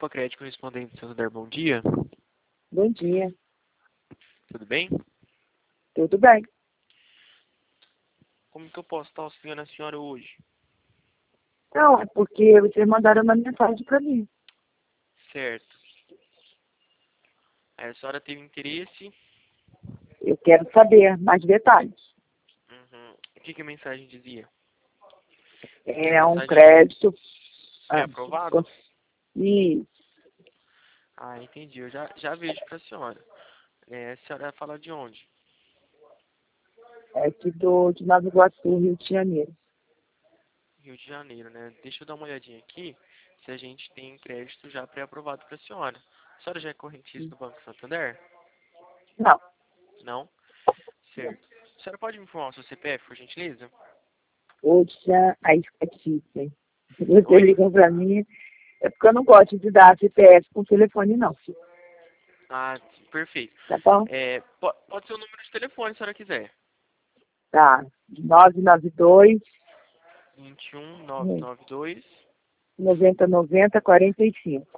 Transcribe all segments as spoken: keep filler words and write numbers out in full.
Copa Crédito correspondente Santander, bom dia. Bom dia. Tudo bem? Tudo bem. Como que eu posso estar auxiliando a senhora hoje? Não, é porque vocês mandaram uma mensagem para mim. Certo. Aí a senhora teve interesse. Eu quero saber mais detalhes. Uhum. O que, que a mensagem dizia? É A um mensagem crédito. foi ah, aprovado? Isso. Ah, entendi. Eu já, já vejo para a senhora. É, a senhora fala de onde? É aqui do, de Nova Iguaçu, Rio de Janeiro. Rio de Janeiro, né? Deixa eu dar uma olhadinha aqui se a gente tem crédito já pré-aprovado para a senhora. A senhora já é correntista do Banco Santander? Não. Não? Certo. A senhora pode me informar o seu C P F, por gentileza? Hoje já a estatística. Você Oi? ligou para mim. É porque eu não gosto de dar C P F com telefone, não. Ah, perfeito. Tá bom? É, po- pode ser o número de telefone, se a senhora quiser. Tá. nove nove dois, vinte e um, nove nove dois. noventa noventa, quarenta e cinco.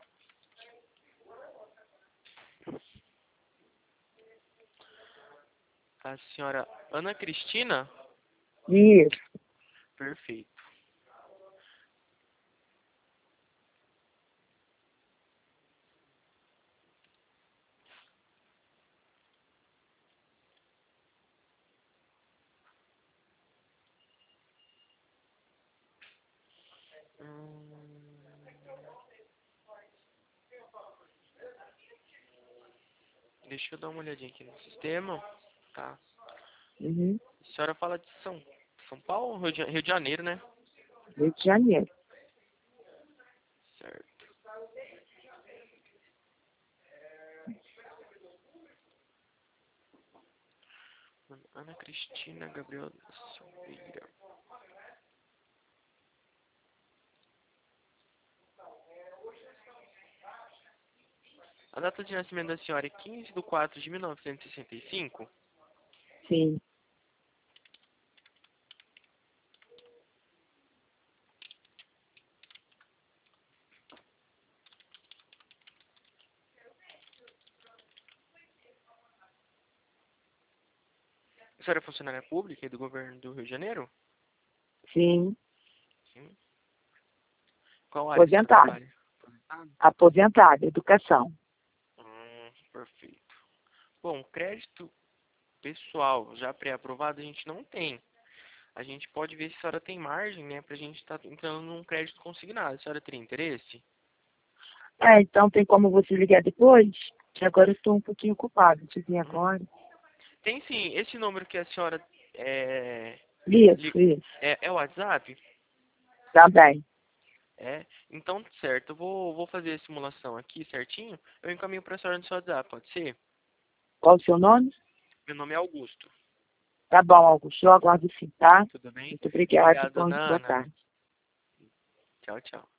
A senhora Ana Cristina? Isso. Perfeito. Hum, deixa eu dar uma olhadinha aqui no sistema. Tá. Uhum. A senhora fala de São, São Paulo, Rio de, Rio de Janeiro, né? Rio de Janeiro. Certo. Ana Cristina Gabriel Silveira. A data de nascimento da senhora é quinze de quatro de mil novecentos e sessenta e cinco. Sim. A senhora é funcionária pública e do governo do Rio de Janeiro? Sim. Sim. Qual área a senhora Aposentado. trabalha? Aposentado? Aposentado. Educação. Hum, perfeito. Bom, crédito pessoal já pré-aprovado a gente não tem. A gente pode ver se a senhora tem margem, né, pra gente estar entrando num crédito consignado. A senhora teria interesse? É, então tem como você ligar depois? Que agora eu estou um pouquinho ocupado. Te vim Hum. agora. Tem sim. Esse número que a senhora é, li- Isso, isso. é, é o WhatsApp? Tá bem. É? Então, certo. Eu vou, vou fazer a simulação aqui certinho. Eu encaminho para a senhora no seu WhatsApp, pode ser? Qual o seu nome? Meu nome é Augusto. Tá bom, Augusto. Eu aguardo sim, tá? Tudo bem? Muito obrigada. Obrigado, Bom, dona boa Ana. tarde. Tchau, tchau.